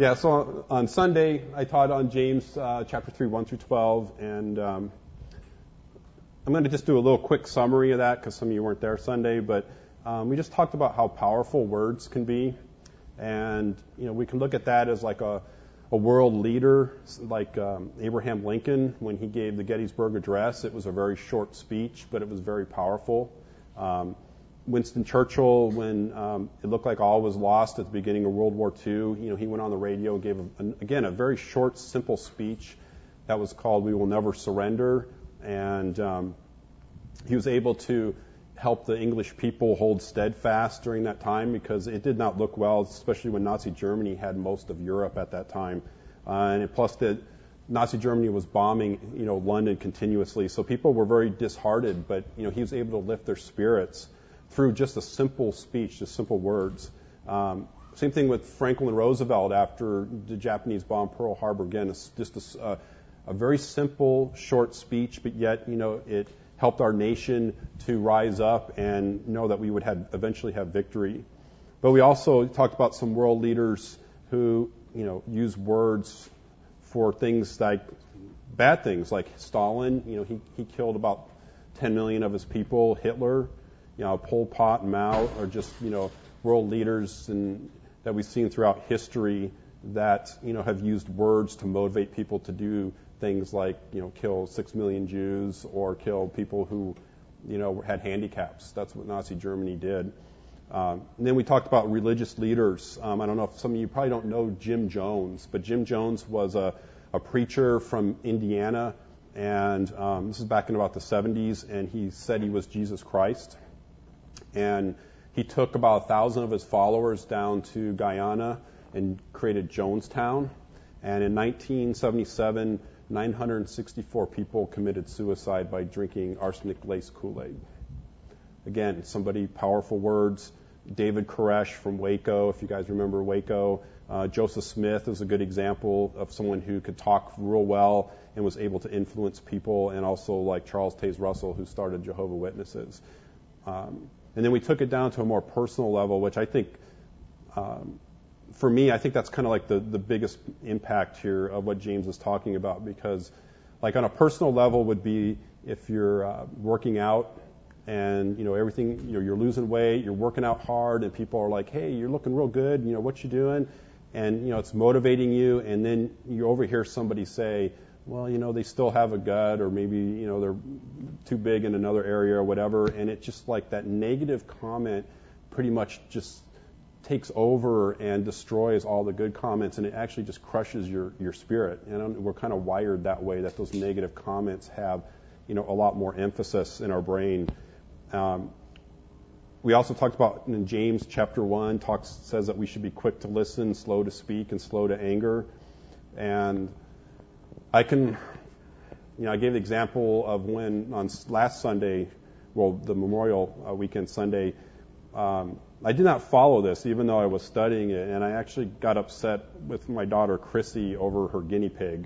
Yeah, so on Sunday, I taught on James chapter 3, 1 through 12, and I'm going to just do a little quick summary of that because some of you weren't there Sunday, but we just talked about how powerful words can be, and we can look at that as like a world leader, like Abraham Lincoln when he gave the Gettysburg Address. It was a very short speech, but it was very powerful. Winston Churchill, when it looked like all was lost at the beginning of World War II, he went on the radio and gave, again, a very short, simple speech that was called "We Will Never Surrender," and he was able to help the English people hold steadfast during that time because it did not look well, especially when Nazi Germany had most of Europe at that time, and plus Nazi Germany was bombing, London continuously, so people were very disheartened, but he was able to lift their spirits through just a simple speech, just simple words. Same thing with Franklin Roosevelt after the Japanese bombed Pearl Harbor. Again, it's just a very simple, short speech, but yet, it helped our nation to rise up and know that we would eventually have victory. But we also talked about some world leaders who, use words for things like bad things, like Stalin. He killed about 10 million of his people. Hitler, Pol Pot and Mao are just, world leaders that we've seen throughout history that, have used words to motivate people to do things like, kill 6 million Jews or kill people who, had handicaps. That's what Nazi Germany did. And then we talked about religious leaders. I don't know if some of you probably don't know Jim Jones, but Jim Jones was a preacher from Indiana, and this is back in about the 70s, and he said he was Jesus Christ. And he took about 1,000 of his followers down to Guyana and created Jonestown. And in 1977, 964 people committed suicide by drinking arsenic-laced Kool-Aid. Again, powerful words. David Koresh from Waco, if you guys remember Waco. Joseph Smith is a good example of someone who could talk real well and was able to influence people, and also like Charles Taze Russell, who started Jehovah's Witnesses. And then we took it down to a more personal level, which I think, for me, I think that's kind of like the biggest impact here of what James is talking about, because like on a personal level would be if you're working out and, everything, you're losing weight, you're working out hard, and people are like, hey, you're looking real good, what you doing? And, it's motivating you, and then you overhear somebody say, well, they still have a gut, or maybe, they're too big in another area or whatever, and it's just like that negative comment pretty much just takes over and destroys all the good comments, and it actually just crushes your spirit. And we're kind of wired that way, that those negative comments have, a lot more emphasis in our brain. We also talked about in James chapter 1, says that we should be quick to listen, slow to speak, and slow to anger. And I gave the example of when on last Sunday, the Memorial Weekend Sunday, I did not follow this, even though I was studying it, and I actually got upset with my daughter Chrissy over her guinea pig.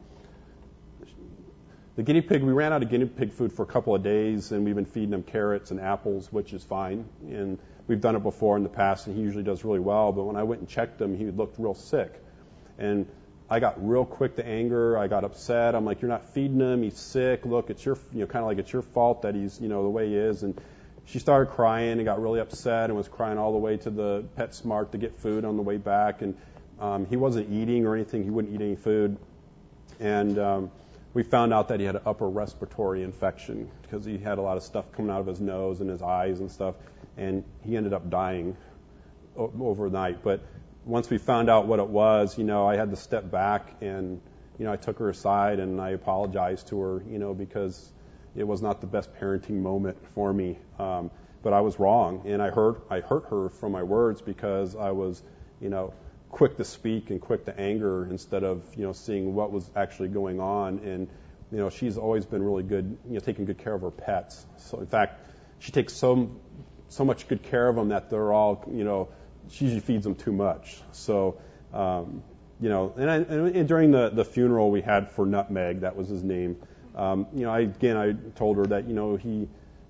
The guinea pig, we ran out of guinea pig food for a couple of days, and we've been feeding him carrots and apples, which is fine. And we've done it before in the past, and he usually does really well. But when I went and checked him, he looked real sick. And I got real quick to anger. I got upset. I'm like, you're not feeding him. He's sick. Look, it's your, kind of like it's your fault that he's, the way he is. And she started crying and got really upset and was crying all the way to the PetSmart to get food on the way back. And he wasn't eating or anything. He wouldn't eat any food. And we found out that he had an upper respiratory infection because he had a lot of stuff coming out of his nose and his eyes and stuff. And he ended up dying overnight. But once we found out what it was, I had to step back and, I took her aside and I apologized to her, because it was not the best parenting moment for me. But I was wrong, and I hurt her from my words because I was, quick to speak and quick to anger instead of, seeing what was actually going on. And, she's always been really good, taking good care of her pets. So in fact, she takes so much good care of them that they're all, she usually feeds them too much. So, and during the funeral we had for Nutmeg, that was his name. I told her that, he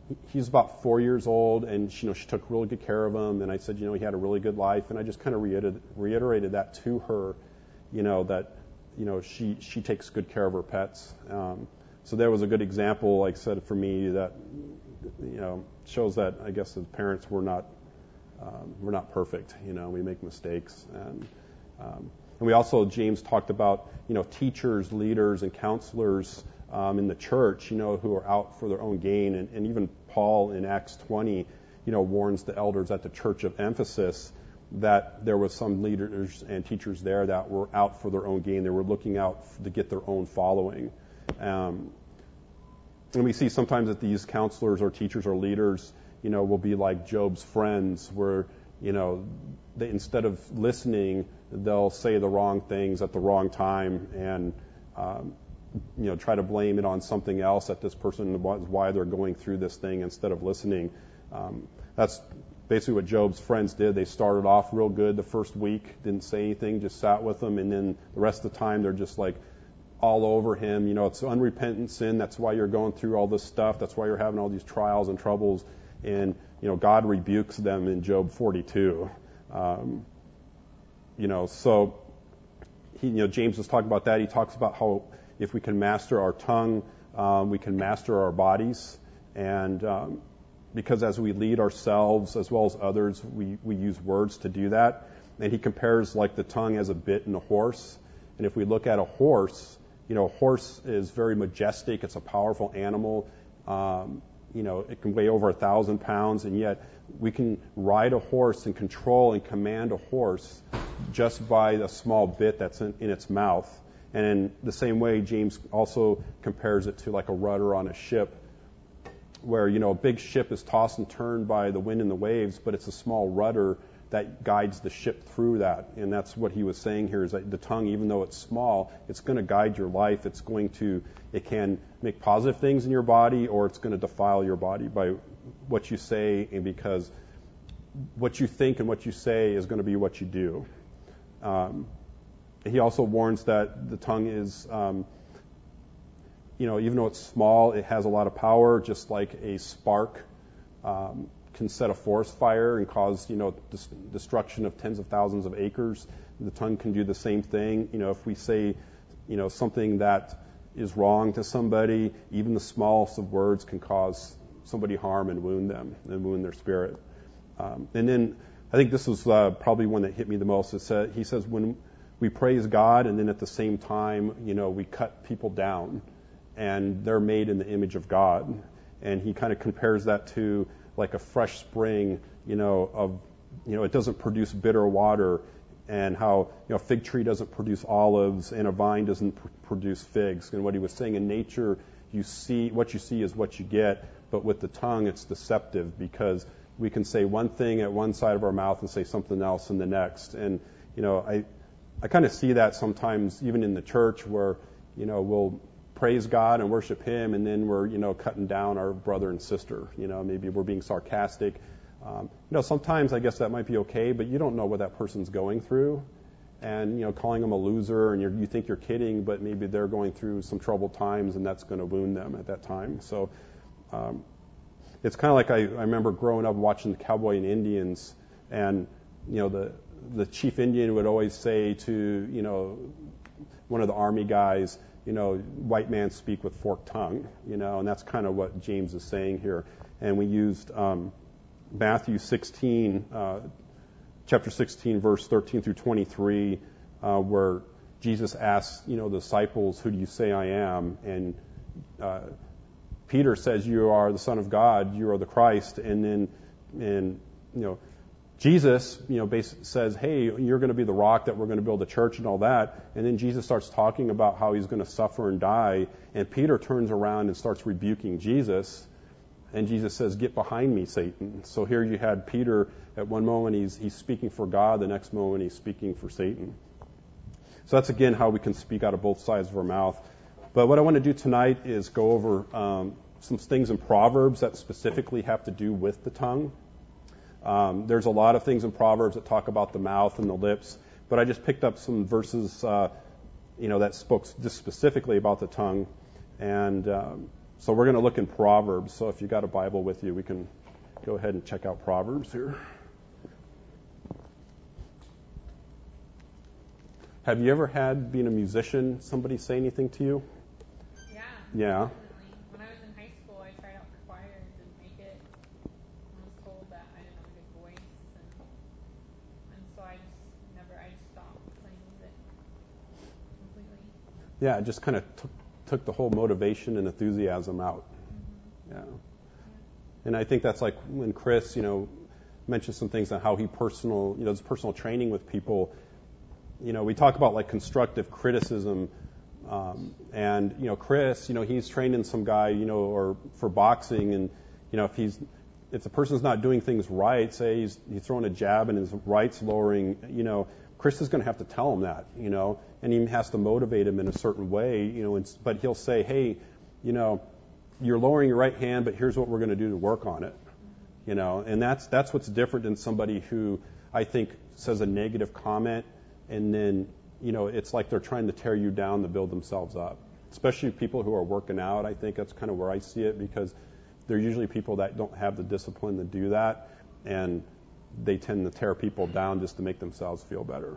he's about 4 years old, and she took really good care of him. And I said, he had a really good life, and I just kind of reiterated that to her, that she takes good care of her pets. So there was a good example, like I said, for me that shows that I guess as parents we're not perfect. We make mistakes, and we also, James talked about teachers, leaders, and counselors in the church, who are out for their own gain, and even Paul in Acts 20, warns the elders at the church of Ephesus that there was some leaders and teachers there that were out for their own gain. They were looking out to get their own following. And we see sometimes that these counselors or teachers or leaders, will be like Job's friends, where, they, instead of listening, they'll say the wrong things at the wrong time and, try to blame it on something else, that this person why they're going through this thing instead of listening. That's basically what Job's friends did. They started off real good the first week, didn't say anything, just sat with him, and then the rest of the time they're just like all over him. It's unrepentant sin. That's why you're going through all this stuff. That's why you're having all these trials and troubles. And, God rebukes them in Job 42. So James was talking about that. He talks about how if we can master our tongue, we can master our bodies. And because as we lead ourselves as well as others, we use words to do that. And he compares like the tongue as a bit in a horse. And if we look at a horse, a horse is very majestic. It's a powerful animal. It can weigh over 1,000 pounds, and yet we can ride a horse and control and command a horse just by the small bit that's in its mouth. And in the same way, James also compares it to like a rudder on a ship, where, a big ship is tossed and turned by the wind and the waves, but it's a small rudder that guides the ship through that. And that's what he was saying here, is that the tongue, even though it's small, it's going to guide your life. It can make positive things in your body, or it's going to defile your body by what you say, and because what you think and what you say is going to be what you do. He also warns that the tongue is, even though it's small, it has a lot of power, just like a spark can set a forest fire and cause, destruction of tens of thousands of acres. The tongue can do the same thing. If we say, something that is wrong to somebody, even the smallest of words can cause somebody harm and wound them and wound their spirit. And then I think this was probably one that hit me the most. He says when we praise God and then at the same time, we cut people down, and they're made in the image of God. And he kind of compares that to like a fresh spring, it doesn't produce bitter water, and how, a fig tree doesn't produce olives and a vine doesn't produce figs. And what he was saying, in nature, what you see is what you get, but with the tongue, it's deceptive, because we can say one thing at one side of our mouth and say something else in the next. And, I kind of see that sometimes even in the church, where, we'll praise God and worship Him, and then we're, cutting down our brother and sister. Maybe we're being sarcastic. Sometimes I guess that might be okay, but you don't know what that person's going through. And, calling them a loser, and you think you're kidding, but maybe they're going through some troubled times, and that's going to wound them at that time. So it's kind of like I remember growing up watching the Cowboy and Indians, and, the chief Indian would always say to, one of the army guys, white man speak with forked tongue, and that's kind of what James is saying here. And we used Matthew 16, chapter 16, verse 13 through 23, where Jesus asks, the disciples, who do you say I am? And Peter says, you are the Son of God, you are the Christ. And then, Jesus, basically says, hey, you're going to be the rock that we're going to build a church and all that. And then Jesus starts talking about how he's going to suffer and die. And Peter turns around and starts rebuking Jesus. And Jesus says, get behind me, Satan. So here you had Peter, at one moment he's speaking for God, the next moment he's speaking for Satan. So that's, again, how we can speak out of both sides of our mouth. But what I want to do tonight is go over some things in Proverbs that specifically have to do with the tongue. There's a lot of things in Proverbs that talk about the mouth and the lips, but I just picked up some verses, that spoke just specifically about the tongue. And So we're going to look in Proverbs. So if you got a Bible with you, we can go ahead and check out Proverbs here. Have you ever had, being a musician, somebody say anything to you? Yeah. Yeah. Definitely. When I was in high school, I tried out for choir and didn't make it. I was told that I didn't have a good voice, and so I just stopped playing music completely. Yeah, it just kind of took the whole motivation and enthusiasm out. Mm-hmm. Yeah. And I think that's like when Chris, mentioned some things on how he does personal training with people. We talk about like constructive criticism, and Chris, he's training some guy, or for boxing, and if the person's not doing things right, say he's throwing a jab and his right's lowering, Chris is going to have to tell him that, and he has to motivate him in a certain way, but he'll say, hey, you're lowering your right hand, but here's what we're going to do to work on it, and that's what's different than somebody who I think says a negative comment, and then, it's like they're trying to tear you down to build themselves up, especially people who are working out. I think that's kind of where I see it, because they're usually people that don't have the discipline to do that, and they tend to tear people down just to make themselves feel better,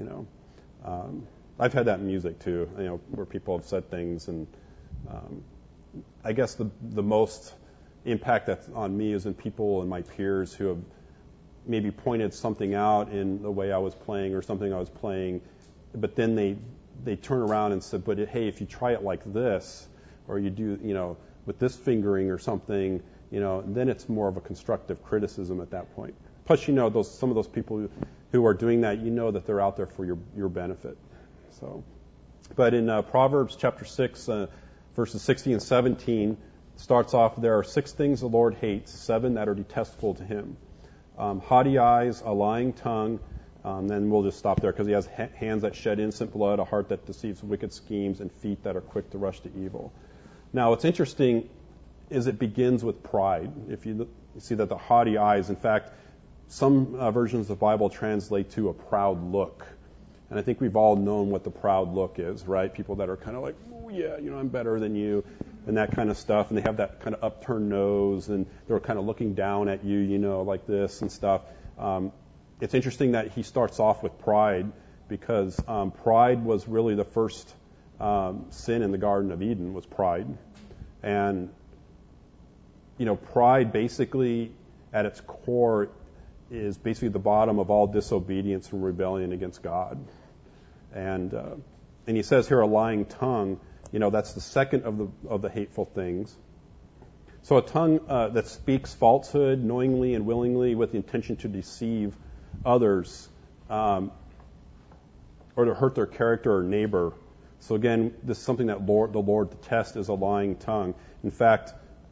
I've had that in music too, where people have said things, and I guess the most impact that's on me is in people and my peers who have maybe pointed something out in the way I was playing or something I was playing, but then they turn around and said, but hey, if you try it like this, or you do, with this fingering or something, then it's more of a constructive criticism at that point. Plus, some of those people who are doing that, that they're out there for your benefit. So, but in Proverbs chapter 6, verses 16 and 17, starts off, there are 6 things the Lord hates, 7 that are detestable to him. Haughty eyes, a lying tongue, then we'll just stop there because he has hands that shed innocent blood, a heart that deceives wicked schemes, and feet that are quick to rush to evil. Now, what's interesting is it begins with pride. If you see that the haughty eyes, in fact, some versions of the Bible translate to a proud look. And I think we've all known what the proud look is, right? People that are kind of like, oh yeah, I'm better than you, and that kind of stuff. And they have that kind of upturned nose, and they're kind of looking down at you, like this and stuff. It's interesting that he starts off with pride, because pride was really the first sin in the Garden of Eden, was pride. And, pride basically at its core is basically the bottom of all disobedience and rebellion against God. And he says here a lying tongue, that's the second of the hateful things. So a tongue that speaks falsehood knowingly and willingly with the intention to deceive others, or to hurt their character or neighbor. So again, this is something that the Lord detests, is a lying tongue. In fact,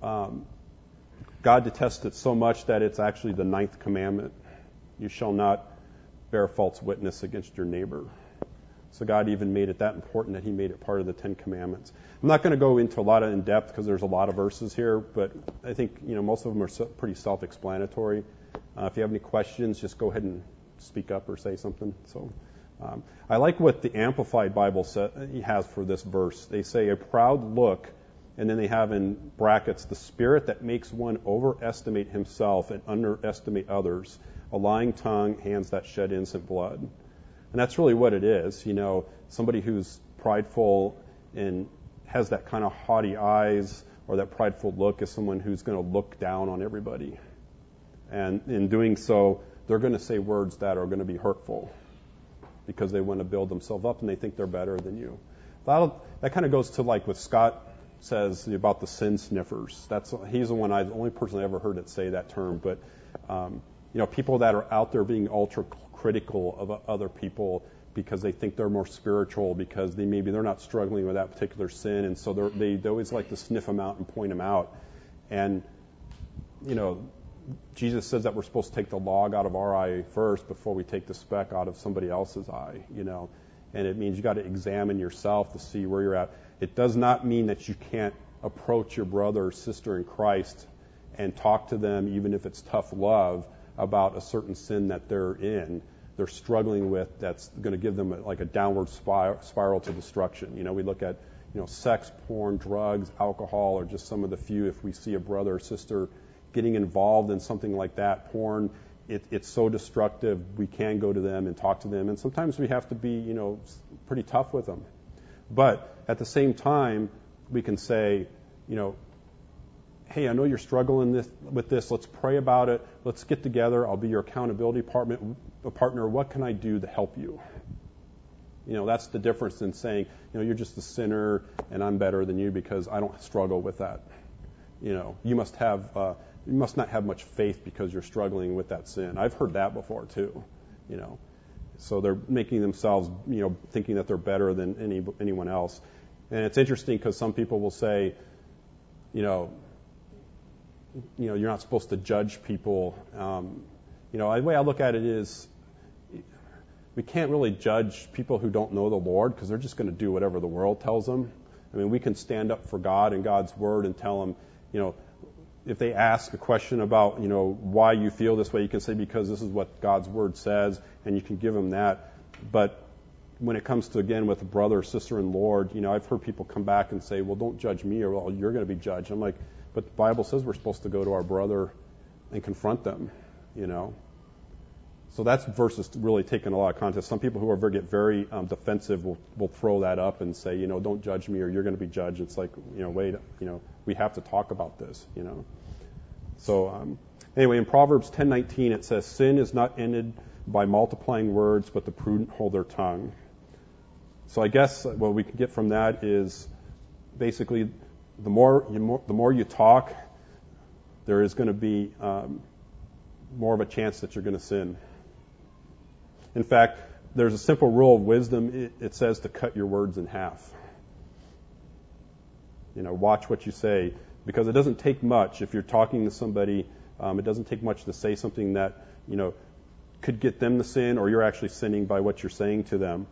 God detests it so much that it's actually the 9th commandment. You shall not bear false witness against your neighbor. So God even made it that important that he made it part of the 10 commandments. I'm not going to go into a lot of in depth because there's a lot of verses here, but I think most of them are pretty self-explanatory. If you have any questions, just go ahead and speak up or say something. So I like what the Amplified Bible has for this verse. They say a proud look, and then they have in brackets, the spirit that makes one overestimate himself and underestimate others, a lying tongue, hands that shed innocent blood. And that's really what it is. Somebody who's prideful and has that kind of haughty eyes or that prideful look is someone who's going to look down on everybody. And in doing so, they're going to say words that are going to be hurtful because they want to build themselves up and they think they're better than you. That kind of goes to like what Scott says about the sin sniffers. He's the only person I ever heard it say that term. But people that are out there being ultra critical of other people because they think they're more spiritual, because they're not struggling with that particular sin, and so they always like to sniff them out and point them out. And Jesus says that we're supposed to take the log out of our eye first before we take the speck out of somebody else's eye. And it means you got to examine yourself to see where you're at. It does not mean that you can't approach your brother or sister in Christ and talk to them, even if it's tough love, about a certain sin that they're struggling with, that's going to give them like a downward spiral to destruction. We look at, sex, porn, drugs, alcohol, or just some of the few. If we see a brother or sister getting involved in something like that, porn, it's so destructive. We can go to them and talk to them, and sometimes we have to be, pretty tough with them. But at the same time, we can say, hey, I know you're struggling with this. Let's pray about it. Let's get together. I'll be your accountability partner. What can I do to help you? That's the difference in saying, you're just a sinner and I'm better than you because I don't struggle with that. You must not have much faith because you're struggling with that sin. I've heard that before too. So they're making themselves, thinking that they're better than anyone else. And it's interesting because some people will say, you're not supposed to judge people. The way I look at it is, we can't really judge people who don't know the Lord because they're just going to do whatever the world tells them. I mean, we can stand up for God and God's word and tell them, if they ask a question about, why you feel this way, you can say because this is what God's word says, and you can give them that. But when it comes to, again, with a brother or sister in the Lord, I've heard people come back and say, well, don't judge me, or well, you're going to be judged. I'm like, but the Bible says we're supposed to go to our brother and confront them, So that's versus really taking a lot of context. Some people who get very defensive will throw that up and say, don't judge me or you're going to be judged. It's like, wait, we have to talk about this, So anyway, in Proverbs 10:19 it says, sin is not ended by multiplying words, but the prudent hold their tongue. So I guess what we can get from that is basically the more you talk, there is going to be more of a chance that you're going to sin. In fact, there's a simple rule of wisdom. It says to cut your words in half. Watch what you say, because it doesn't take much. If you're talking to somebody, it doesn't take much to say something that, could get them to sin, or you're actually sinning by what you're saying to them.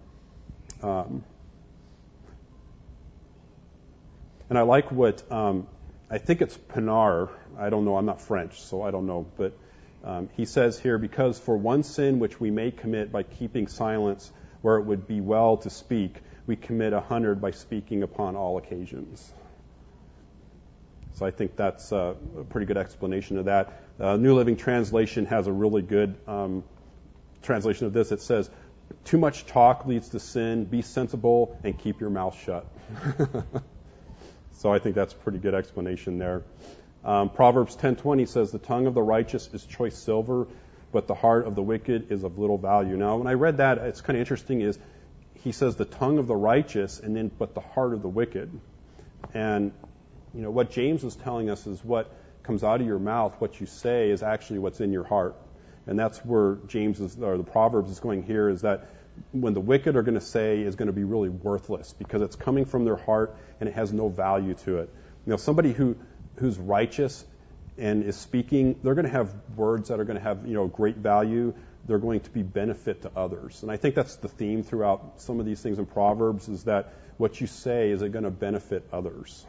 And I like what, I think it's Pinar. I don't know. I'm not French, so I don't know. But he says here, because for one sin which we may commit by keeping silence where it would be well to speak, we commit 100 by speaking upon all occasions. So I think that's a pretty good explanation of that. New Living Translation has a really good translation of this. It says, too much talk leads to sin. Be sensible and keep your mouth shut. So I think that's a pretty good explanation there. Proverbs 10:20 says, the tongue of the righteous is choice silver, but the heart of the wicked is of little value. Now, when I read that, it's kind of interesting is he says the tongue of the righteous and then but the heart of the wicked. And, what James is telling us is what comes out of your mouth, what you say, is actually what's in your heart. And that's where the Proverbs is going here, is that when the wicked are going to say is going to be really worthless because it's coming from their heart and it has no value to it. Somebody who's righteous and is speaking, they're going to have words that are going to have, great value. They're going to be benefit to others. And I think that's the theme throughout some of these things in Proverbs, is that what you say, is it going to benefit others?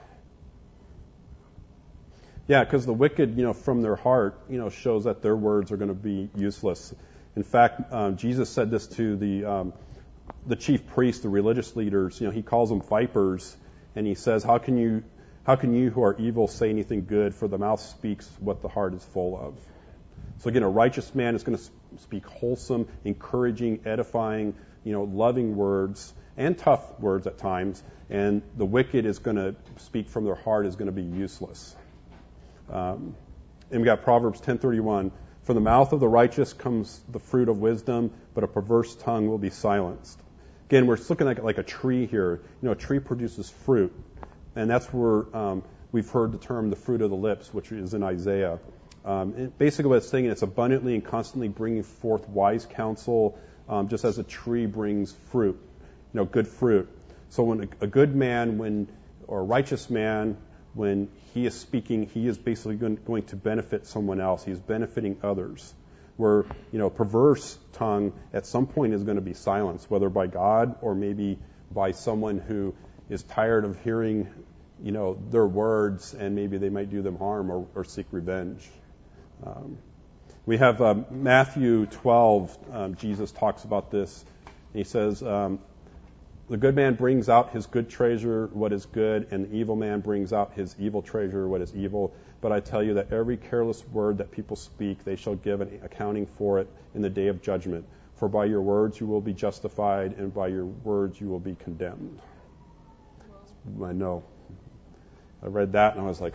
Yeah, because the wicked, from their heart, shows that their words are going to be useless. In fact, Jesus said this to the chief priests, the religious leaders. He calls them vipers, and he says, How can you who are evil say anything good? For the mouth speaks what the heart is full of. So again, a righteous man is going to speak wholesome, encouraging, edifying, loving words, and tough words at times. And the wicked is going to speak from their heart, is going to be useless. And we got Proverbs 10:31. From the mouth of the righteous comes the fruit of wisdom, but a perverse tongue will be silenced. Again, we're looking at like a tree here. A tree produces fruit. And that's where we've heard the term the fruit of the lips, which is in Isaiah. Basically what it's saying, it's abundantly and constantly bringing forth wise counsel, just as a tree brings fruit, good fruit. So when a good man, or a righteous man, when he is speaking, he is basically going to benefit someone else. He's benefiting others. Where, perverse tongue at some point is going to be silenced, whether by God or maybe by someone who is tired of hearing, their words, and maybe they might do them harm or seek revenge. We have Matthew 12. Jesus talks about this. He says, The good man brings out his good treasure, what is good, and the evil man brings out his evil treasure, what is evil. But I tell you that every careless word that people speak, they shall give an accounting for it in the day of judgment. For by your words you will be justified, and by your words you will be condemned. I know. I read that and I was like,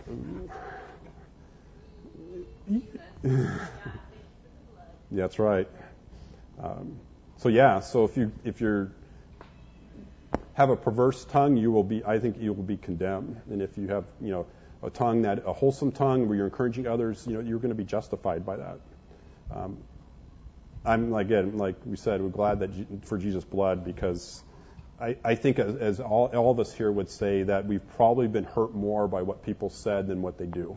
yeah, that's right. So if you have a perverse tongue, I think you will be condemned. And if you have, a wholesome tongue where you're encouraging others, you're going to be justified by that. Like we said, we're glad for Jesus' blood, because I think as all of us here would say that we've probably been hurt more by what people said than what they do.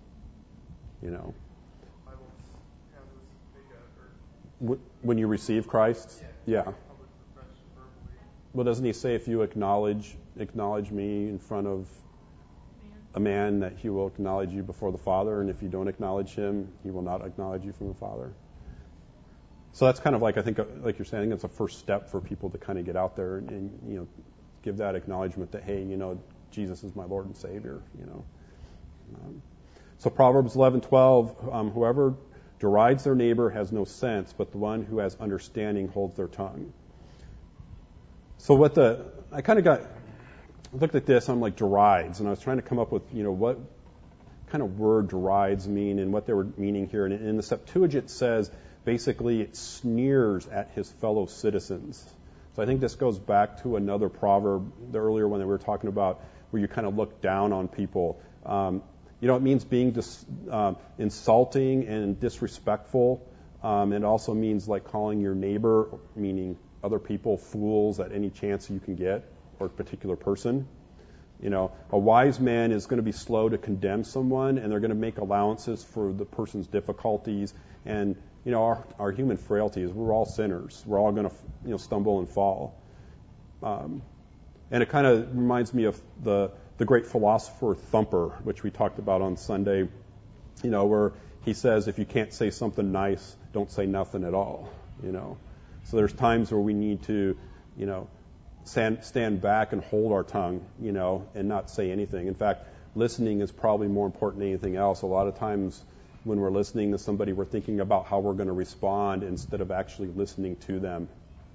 When you receive Christ? Yeah. Well, doesn't he say if you acknowledge me in front of a man, that he will acknowledge you before the Father, and if you don't acknowledge him, he will not acknowledge you from the Father? So that's kind of like, I think, like you're saying, it's a first step for people to kind of get out there and give that acknowledgement that, hey, Jesus is my Lord and Savior. So Proverbs 11:12, whoever derides their neighbor has no sense, but the one who has understanding holds their tongue. So I looked at this, I'm like, derides, and I was trying to come up with, what kind of word derides mean and what they were meaning here. And in the Septuagint it says, basically, it sneers at his fellow citizens. So I think this goes back to another proverb, the earlier one that we were talking about, where you kind of look down on people. It means being insulting and disrespectful. It also means like calling your neighbor, meaning other people, fools at any chance you can get, or a particular person. A wise man is going to be slow to condemn someone, and they're going to make allowances for the person's difficulties. And our human frailties, we're all sinners. We're all going to stumble and fall. And it kind of reminds me of the great philosopher Thumper, which we talked about on Sunday, where he says, if you can't say something nice, don't say nothing at all. So there's times where we need to, stand back and hold our tongue, and not say anything. In fact, listening is probably more important than anything else. A lot of times when we're listening to somebody, we're thinking about how we're going to respond instead of actually listening to them.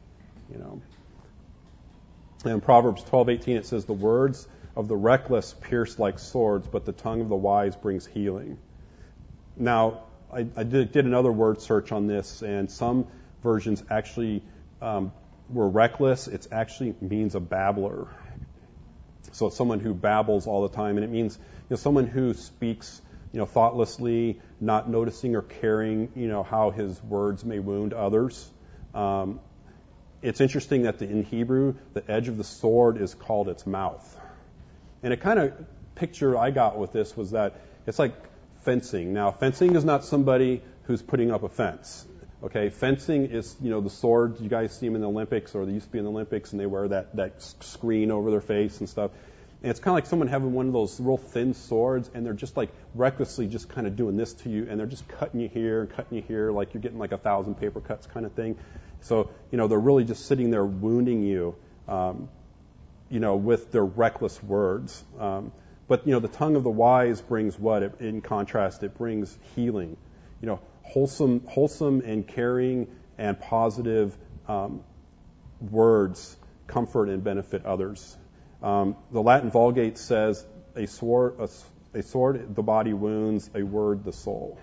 In Proverbs 12:18 it says, the words of the reckless pierce like swords, but the tongue of the wise brings healing. Now, I did another word search on this, and some versions actually were reckless. It actually means a babbler. So it's someone who babbles all the time, and it means someone who speaks thoughtlessly, not noticing or caring how his words may wound others. It's interesting that in Hebrew, the edge of the sword is called its mouth. And a kind of picture I got with this was that it's like fencing. Now, fencing is not somebody who's putting up a fence. Okay, fencing is, the sword. You guys see them in the Olympics, or they used to be in the Olympics, and they wear that screen over their face and stuff. And it's kind of like someone having one of those real thin swords, and they're just like recklessly just kind of doing this to you, and they're just cutting you here and cutting you here, like you're getting like 1,000 paper cuts kind of thing. So, they're really just sitting there wounding you, with their reckless words. But the tongue of the wise brings what? In contrast, it brings healing. Wholesome and caring and positive words comfort and benefit others. The Latin Vulgate says, a sword the body wounds, a word the soul.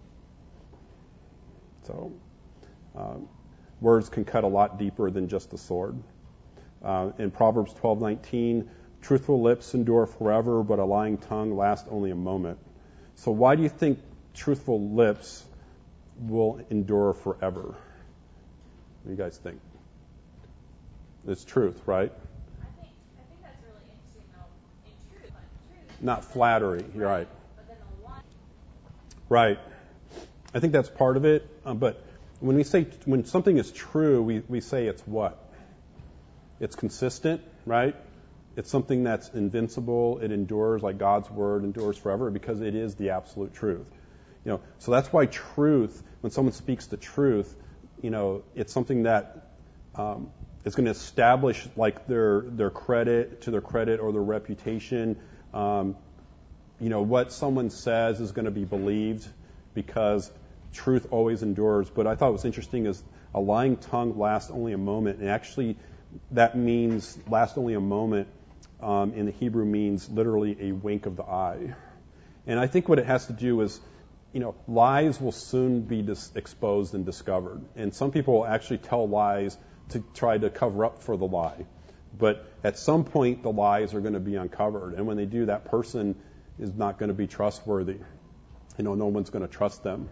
So words can cut a lot deeper than just the sword. In Proverbs 12:19, truthful lips endure forever, but a lying tongue lasts only a moment. So why do you think truthful lips will endure forever? What do you guys think? It's truth, right? I think that's really interesting, though. In truth, not flattery, you're right. But then the one. Right. I think that's part of it. But when something is true, we say it's what? It's consistent, right? It's something that's invincible. It endures, like God's word endures forever, because it is the absolute truth. So that's why truth, when someone speaks the truth, it's something that It's going to establish like their credit or their reputation. What someone says is going to be believed because truth always endures. But I thought what was interesting is a lying tongue lasts only a moment, and actually that means last only a moment in the Hebrew means literally a wink of the eye. And I think what it has to do is, lies will soon be exposed and discovered. And some people will actually tell lies to try to cover up for the lie. But at some point, the lies are going to be uncovered. And when they do, that person is not going to be trustworthy. No one's going to trust them.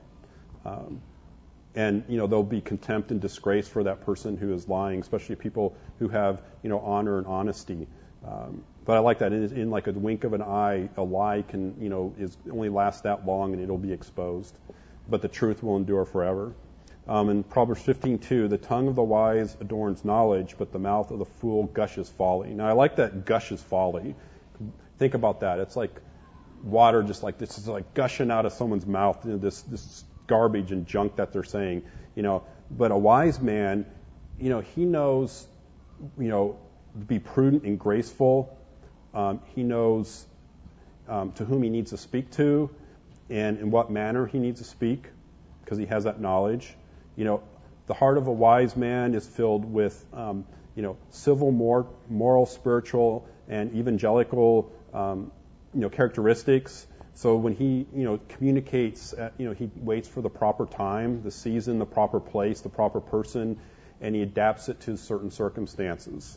And there'll be contempt and disgrace for that person who is lying, especially people who have, honor and honesty. But I like that. In like a wink of an eye, a lie can, is only lasts that long and it'll be exposed. But the truth will endure forever. In Proverbs 15:2, the tongue of the wise adorns knowledge, but the mouth of the fool gushes folly. Now I like that gushes folly. Think about that. It's like water, just like this is like gushing out of someone's mouth. This garbage and junk that they're saying. But a wise man, he knows, be prudent and graceful. He knows to whom he needs to speak to and in what manner he needs to speak because he has that knowledge. The heart of a wise man is filled with, civil, moral, spiritual, and evangelical, characteristics. So when he, communicates, he waits for the proper time, the season, the proper place, the proper person, and he adapts it to certain circumstances.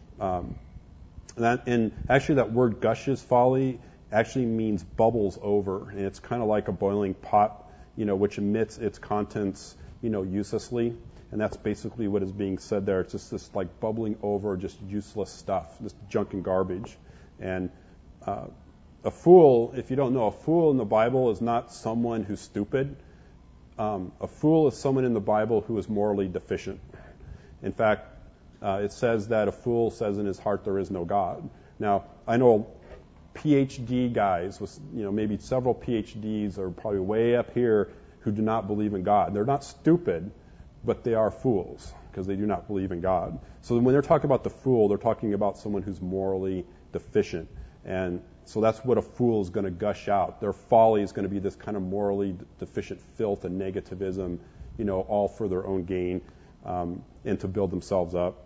And actually that word gushes folly actually means bubbles over, and it's kind of like a boiling pot, which emits its contents, uselessly. And that's basically what is being said there. It's just this like bubbling over, just useless stuff, just junk and garbage. And a fool, if you don't know, a fool in the Bible is not someone who's stupid. A fool is someone in the Bible who is morally deficient. In fact, it says that a fool says in his heart there is no God. Now, I know PhD guys with, maybe several PhDs are probably way up here who do not believe in God. They're not stupid, but they are fools because they do not believe in God. So when they're talking about the fool, they're talking about someone who's morally deficient. And so that's what a fool is going to gush out. Their folly is going to be this kind of morally deficient filth and negativism, all for their own gain and to build themselves up.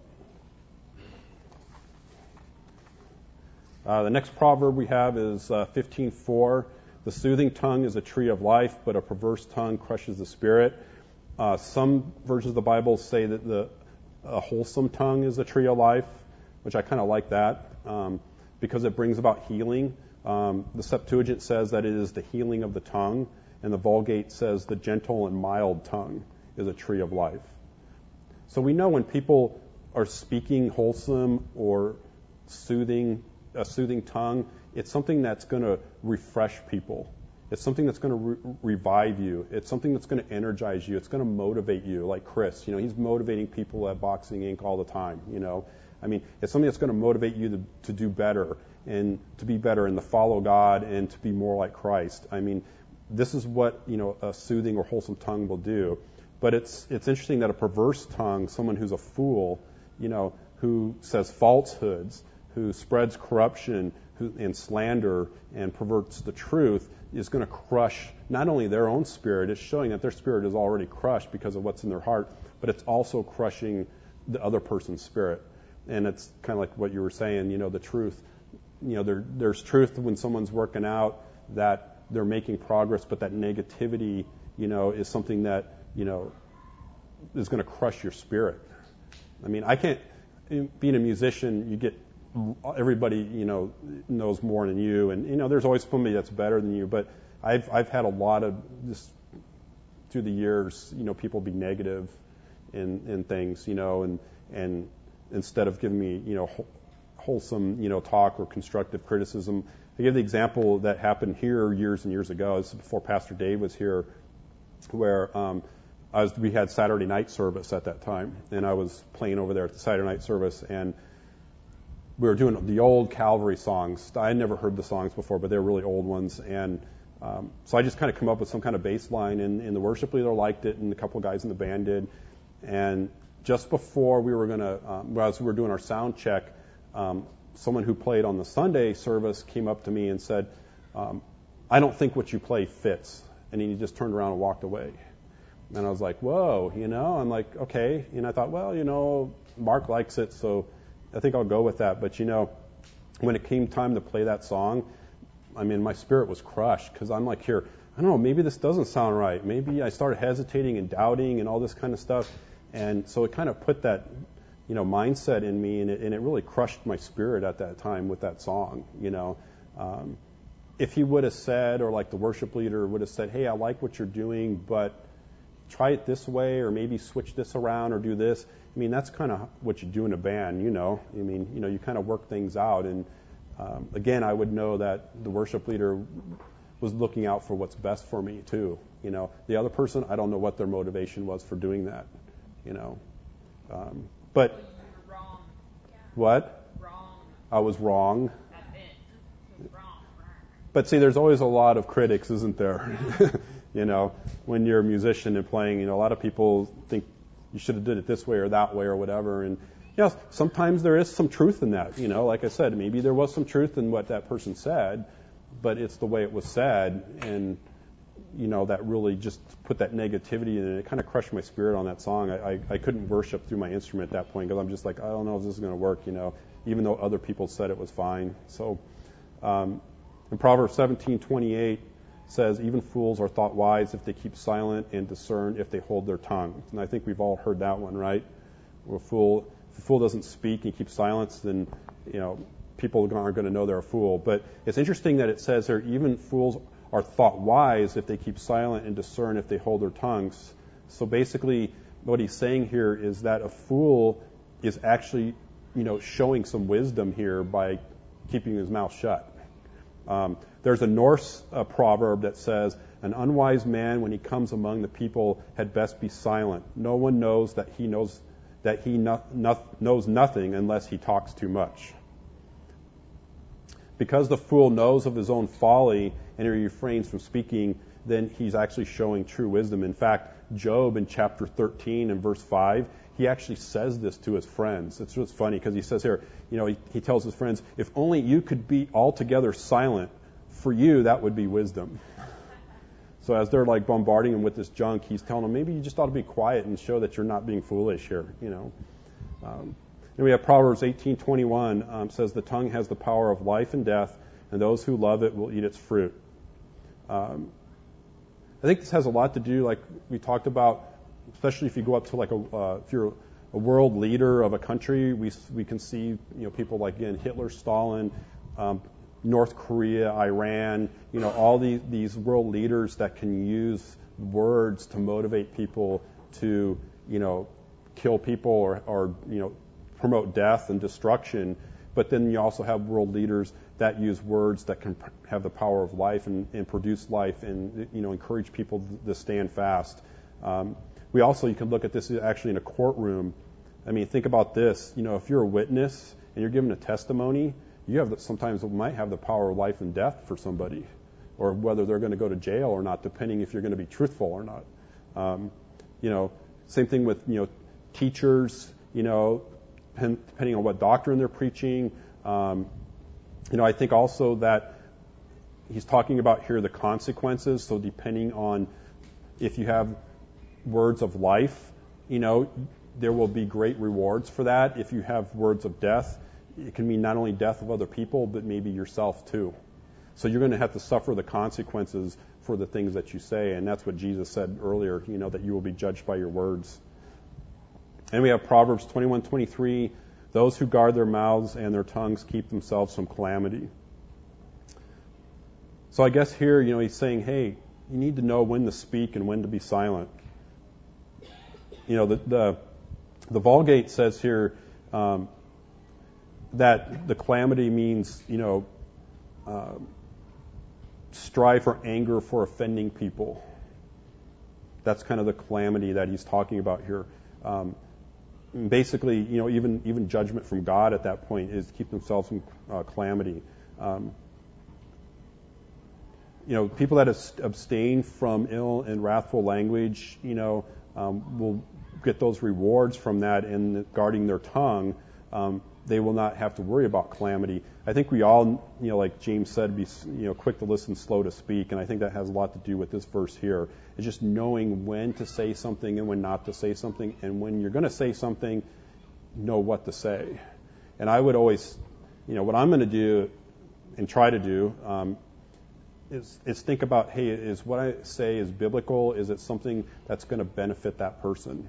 The next proverb we have is 15:4. The soothing tongue is a tree of life, but a perverse tongue crushes the spirit. Some versions of the Bible say that a wholesome tongue is a tree of life, which I kind of like that because it brings about healing. The Septuagint says that it is the healing of the tongue, and the Vulgate says the gentle and mild tongue is a tree of life. So we know when people are speaking wholesome or a soothing tongue, it's something that's going to refresh people. It's something that's going to revive you. It's something that's going to energize you. It's going to motivate you, like Chris. He's motivating people at Boxing Inc. all the time. It's something that's going to motivate you to do better and to be better and to follow God and to be more like Christ. This is what a soothing or wholesome tongue will do. But it's interesting that a perverse tongue, someone who's a fool, who says falsehoods, who spreads corruption and slander and perverts the truth, is going to crush not only their own spirit, it's showing that their spirit is already crushed because of what's in their heart, but it's also crushing the other person's spirit. And it's kind of like what you were saying, the truth. There's truth when someone's working out, that they're making progress, but that negativity, is something that, is going to crush your spirit. I can't, being a musician, you get everybody, knows more than you, and there's always somebody that's better than you. But I've had a lot of just through the years, people be negative in things, and instead of giving me, wholesome, talk or constructive criticism. I give the example that happened here years and years ago. This is before Pastor Dave was here, where we had Saturday night service at that time, and I was playing over there at the Saturday night service, and we were doing the old Calvary songs. I had never heard the songs before, but they were really old ones. And so I just kind of come up with some kind of bass line, and the worship leader liked it, and a couple of guys in the band did. And just before we were going to, as we were doing our sound check, someone who played on the Sunday service came up to me and said, I don't think what you play fits. And he just turned around and walked away. And I was like, whoa, I'm like, okay. And I thought, well, Mark likes it, so I think I'll go with that. But, when it came time to play that song, my spirit was crushed because I'm like, here, I don't know, maybe this doesn't sound right. Maybe I started hesitating and doubting and all this kind of stuff. And so it kind of put that, mindset in me, and it really crushed my spirit at that time with that song, If he would have said, or like the worship leader would have said, hey, I like what you're doing, but try it this way, or maybe switch this around, or do this. That's kind of what you do in a band, you kind of work things out. And again, I would know that the worship leader was looking out for what's best for me too. The other person, I don't know what their motivation was for doing that. But you were wrong. Yeah. What? Wrong. I was wrong. That's it. It was wrong. But see, there's always a lot of critics, isn't there? When you're a musician and playing, a lot of people think you should have did it this way or that way or whatever. And sometimes there is some truth in that. Like I said, maybe there was some truth in what that person said, but it's the way it was said, and that really just put that negativity in it. It kind of crushed my spirit on that song. I couldn't worship through my instrument at that point because I'm just like, I don't know if this is going to work, even though other people said it was fine. So in Proverbs 17:28 says, even fools are thought wise if they keep silent, and discern if they hold their tongue. And I think we've all heard that one, right? Where if a fool doesn't speak and keeps silence, then people aren't going to know they're a fool. But it's interesting that it says here, even fools are thought wise if they keep silent and discern if they hold their tongues. So basically, what he's saying here is that a fool is actually, showing some wisdom here by keeping his mouth shut. There's a Norse proverb that says, an unwise man, when he comes among the people, had best be silent. No one knows that he knows nothing unless he talks too much. Because the fool knows of his own folly and he refrains from speaking, then he's actually showing true wisdom. In fact, Job in chapter 13 and verse 5, he actually says this to his friends. It's just funny because he says here, he tells his friends, if only you could be altogether silent, for you that would be wisdom. So as they're like bombarding him with this junk, he's telling them, maybe you just ought to be quiet and show that you're not being foolish here, And we have Proverbs 18:21 says, the tongue has the power of life and death, and those who love it will eat its fruit. I think this has a lot to do, like we talked about, especially if you go up to like if you're a world leader of a country, we can see people like, again, Hitler, Stalin, North Korea, Iran, all these world leaders that can use words to motivate people to kill people or promote death and destruction. But then you also have world leaders that use words that can have the power of life and produce life and encourage people to stand fast. You can look at this actually in a courtroom. Think about this. If you're a witness and you're giving a testimony, sometimes it might have the power of life and death for somebody, or whether they're going to go to jail or not, depending if you're going to be truthful or not. Same thing with teachers. Depending on what doctrine they're preaching. I think also that he's talking about here the consequences. So depending on if you have words of life, there will be great rewards for that. If you have words of death, it can mean not only death of other people, but maybe yourself too. So you're going to have to suffer the consequences for the things that you say. And that's what Jesus said earlier, that you will be judged by your words. And we have Proverbs 21:23, those who guard their mouths and their tongues keep themselves from calamity. So I guess here, he's saying, hey, you need to know when to speak and when to be silent. The Vulgate says here that the calamity means, strife or anger for offending people. That's kind of the calamity that he's talking about here. Basically, even judgment from God at that point is keep themselves from calamity. People that abstain from ill and wrathful language, will get those rewards from that and guarding their tongue, they will not have to worry about calamity. I think we all, like James said, be quick to listen, slow to speak, and I think that has a lot to do with this verse here. It's just knowing when to say something and when not to say something, and when you're going to say something, know what to say. And I would always, what I'm going to do and try to do is think about, hey, is what I say is biblical? Is it something that's going to benefit that person?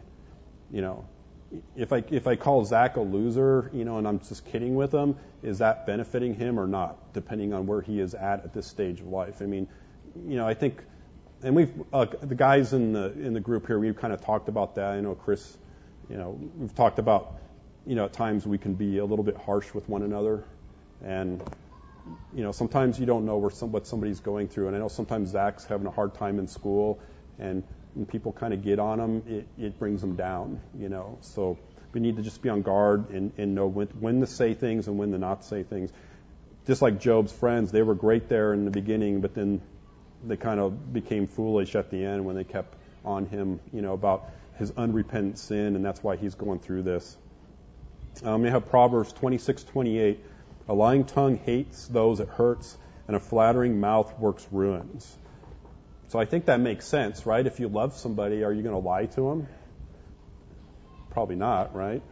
If I call Zach a loser, and I'm just kidding with him, is that benefiting him or not, depending on where he is at this stage of life? I mean, I think, and we've the guys in the group here, we've kind of talked about that. I know Chris, we've talked about, at times we can be a little bit harsh with one another, and sometimes you don't know what somebody's going through. And I know sometimes Zach's having a hard time in school, and when people kind of get on him, it brings them down, So we need to just be on guard and know when to say things and when to not say things. Just like Job's friends, they were great there in the beginning, but then they kind of became foolish at the end when they kept on him, about his unrepentant sin, and that's why he's going through this. We have Proverbs 26:28. A lying tongue hates those it hurts, and a flattering mouth works ruins. So I think that makes sense, right? If you love somebody, are you going to lie to them? Probably not, right?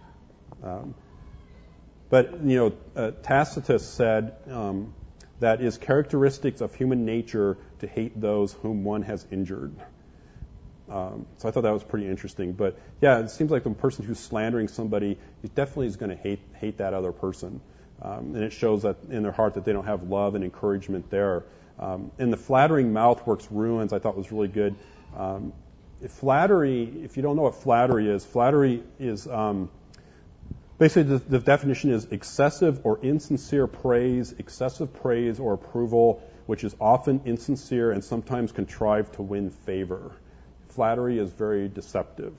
But Tacitus said that it is characteristics of human nature to hate those whom one has injured. So I thought that was pretty interesting. But yeah, it seems like the person who's slandering somebody, he definitely is going to hate that other person. And it shows that in their heart that they don't have love and encouragement there. And the flattering mouth works ruins, I thought was really good. Flattery, if you don't know what flattery is basically the definition is excessive or insincere praise, excessive praise or approval, which is often insincere and sometimes contrived to win favor. Flattery is very deceptive.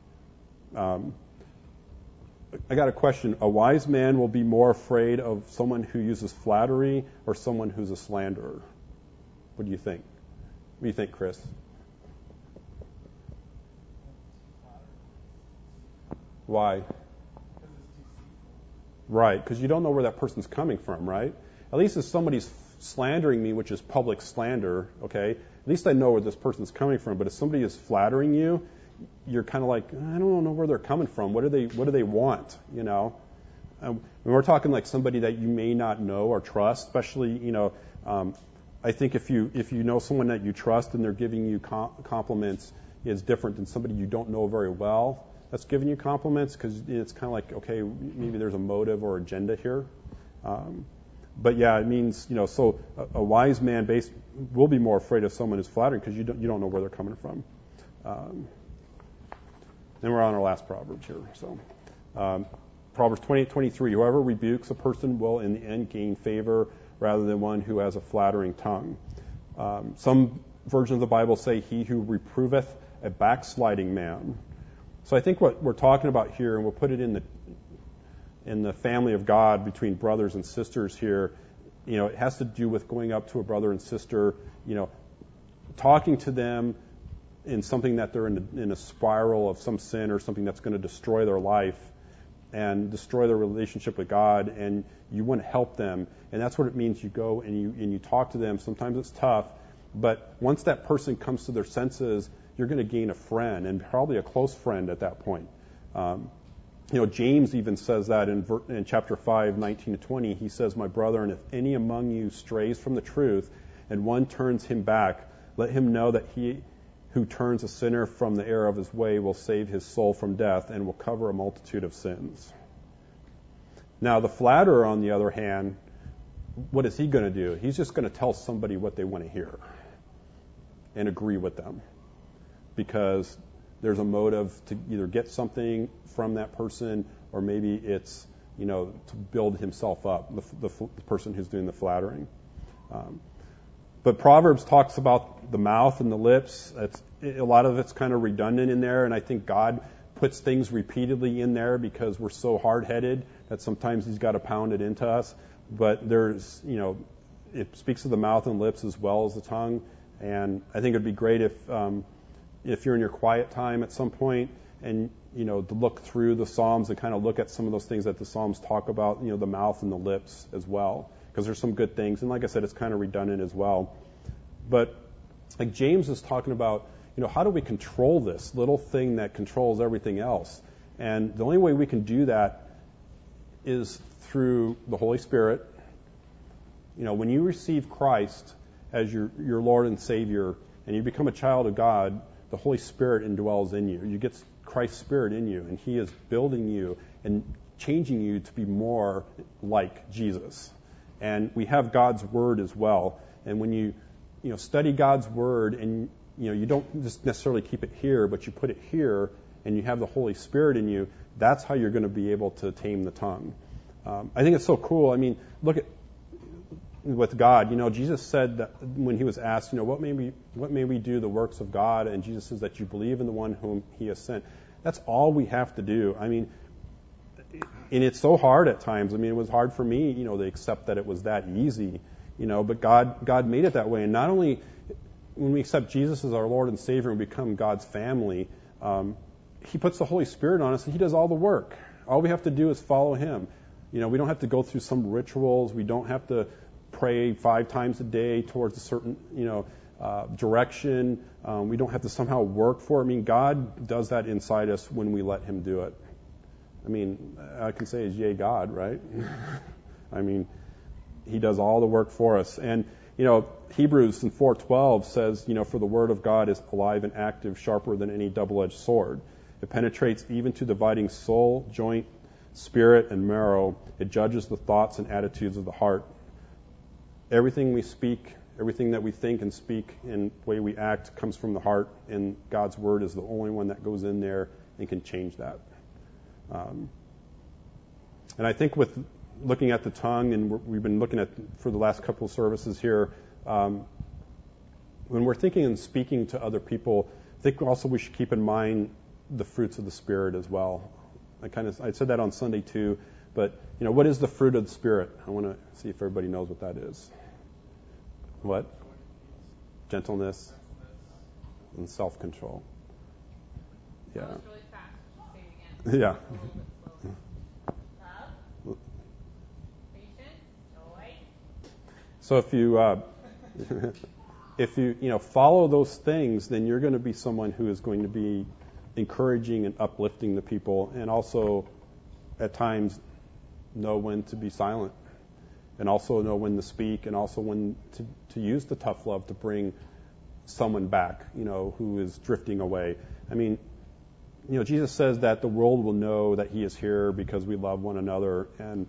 I got a question. A wise man will be more afraid of someone who uses flattery or someone who's a slanderer. What do you think? What do you think, Chris? Why? Right, because you don't know where that person's coming from, right? At least if somebody's slandering me, which is public slander, okay, at least I know where this person's coming from. But if somebody is flattering you, you're kind of like, I don't know where they're coming from. What do they want? And we're talking like somebody that you may not know or trust, especially, I think if you know someone that you trust and they're giving you compliments, is different than somebody you don't know very well that's giving you compliments, because it's kind of like, okay, maybe there's a motive or agenda here. But yeah, it means, so a wise man will be more afraid of someone who's flattering because you don't know where they're coming from. Then we're on our last Proverbs here. So Proverbs 28:23. Whoever rebukes a person will in the end gain favor rather than one who has a flattering tongue. Some versions of the Bible say he who reproveth a backsliding man. So I think what we're talking about here, and we'll put it in the family of God between brothers and sisters here, it has to do with going up to a brother and sister, talking to them in something that they're in a spiral of some sin or something that's going to destroy their life and destroy their relationship with God, and you want to help them. And that's what it means. You go and you talk to them. Sometimes it's tough, but once that person comes to their senses, you're going to gain a friend, and probably a close friend at that point. James even says that in chapter 5, 19-20. He says, "My brother, and if any among you strays from the truth, and one turns him back, let him know that he who turns a sinner from the error of his way will save his soul from death and will cover a multitude of sins." Now, the flatterer, on the other hand, what is he going to do? He's just going to tell somebody what they want to hear and agree with them, because there's a motive to either get something from that person, or maybe it's, to build himself up, the person who's doing the flattering. But Proverbs talks about the mouth and the lips. A lot of it's kind of redundant in there, and I think God puts things repeatedly in there because we're so hard-headed that sometimes He's got to pound it into us. But there's, it speaks of the mouth and lips as well as the tongue. And I think it'd be great if you're in your quiet time at some point, and to look through the Psalms and kind of look at some of those things that the Psalms talk about, the mouth and the lips as well, because there's some good things. And like I said, it's kind of redundant as well. But like James is talking about, how do we control this little thing that controls everything else? And the only way we can do that is through the Holy Spirit. When you receive Christ as your Lord and Savior and you become a child of God, the Holy Spirit indwells in you. You get Christ's Spirit in you, and He is building you and changing you to be more like Jesus. And we have God's Word as well. And when you study God's Word, and you don't just necessarily keep it here, but you put it here, and you have the Holy Spirit in you, that's how you're going to be able to tame the tongue. I think it's so cool. I mean, look at with God. Jesus said that when He was asked, what may we do the works of God? And Jesus says that you believe in the one whom He has sent. That's all we have to do. I mean, and it's so hard at times. I mean, it was hard for me, to accept that it was that easy, but God made it that way. And not only when we accept Jesus as our Lord and Savior and become God's family, He puts the Holy Spirit on us, and He does all the work. All we have to do is follow Him. We don't have to go through some rituals. We don't have to pray 5 times a day towards a certain, direction. We don't have to somehow work for it. I mean, God does that inside us when we let Him do it. I mean, I can say is yea, God, right? I mean, He does all the work for us. And, Hebrews in 4:12 says, for the word of God is alive and active, sharper than any double-edged sword. It penetrates even to dividing soul, joint, spirit, and marrow. It judges the thoughts and attitudes of the heart. Everything we speak, everything that we think and speak and the way we act comes from the heart, and God's word is the only one that goes in there and can change that. And I think with looking at the tongue, and we've been looking at for the last couple of services here, when we're thinking and speaking to other people, I think also we should keep in mind the fruits of the Spirit as well. I said that on Sunday too, but what is the fruit of the Spirit? I want to see if everybody knows what that is. What? Gentleness and self-control. Yeah. That was really fast. Say it again. Yeah. A little bit slower. Love, patience, joy. So if you follow those things, then you're going to be someone who is going to be encouraging and uplifting the people, and also at times know when to be silent, and also know when to speak, and also when to use the tough love to bring someone back, who is drifting away. I mean, Jesus says that the world will know that He is here because we love one another. And,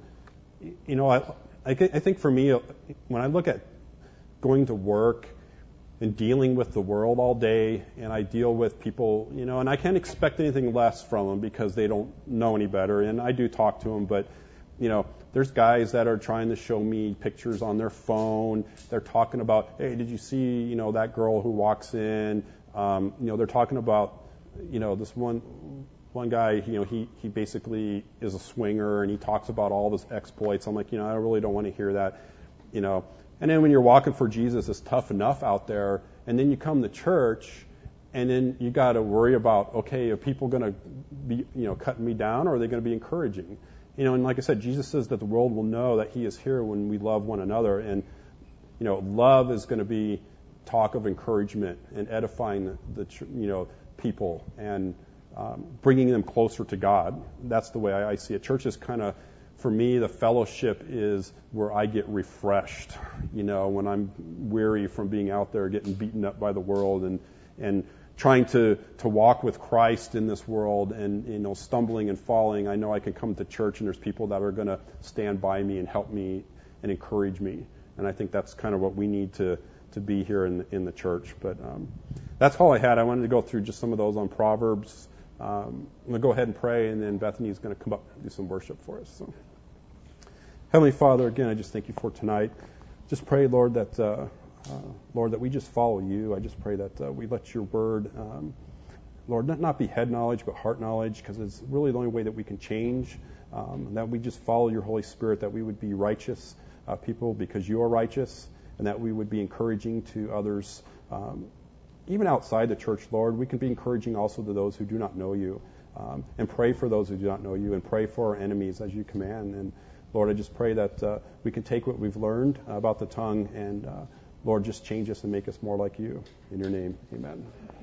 I think for me, when I look at going to work and dealing with the world all day, and I deal with people, and I can't expect anything less from them because they don't know any better. And I do talk to them, but, there's guys that are trying to show me pictures on their phone. They're talking about, hey, did you see, that girl who walks in? They're talking about, this one guy, he basically is a swinger, and he talks about all of his exploits. I'm like, I really don't want to hear that, And then when you're walking for Jesus, it's tough enough out there. And then you come to church, and then you got to worry about, okay, are people going to be, cutting me down, or are they going to be encouraging? And like I said, Jesus says that the world will know that He is here when we love one another. And, love is going to be talk of encouragement and edifying the people and bringing them closer to God. That's the way I see it. Church is kind of, for me, the fellowship is where I get refreshed, when I'm weary from being out there getting beaten up by the world and trying to walk with Christ in this world and, stumbling and falling. I know I can come to church and there's people that are going to stand by me and help me and encourage me. And I think that's kind of what we need to be here in the church. But that's all I had. I wanted to go through just some of those on Proverbs. I'm going to go ahead and pray, and then Bethany's going to come up and do some worship for us. So, Heavenly Father, again, I just thank You for tonight. Just pray, Lord, that we just follow You. I just pray that we let Your word, Lord, not be head knowledge, but heart knowledge, because it's really the only way that we can change. That we just follow Your Holy Spirit, that we would be righteous people because You are righteous, and that we would be encouraging to others even outside the church, Lord, we can be encouraging also to those who do not know you, and pray for those who do not know you, and pray for our enemies as you command. And Lord, I just pray that we can take what we've learned about the tongue and, Lord, just change us and make us more like you. In your name, amen.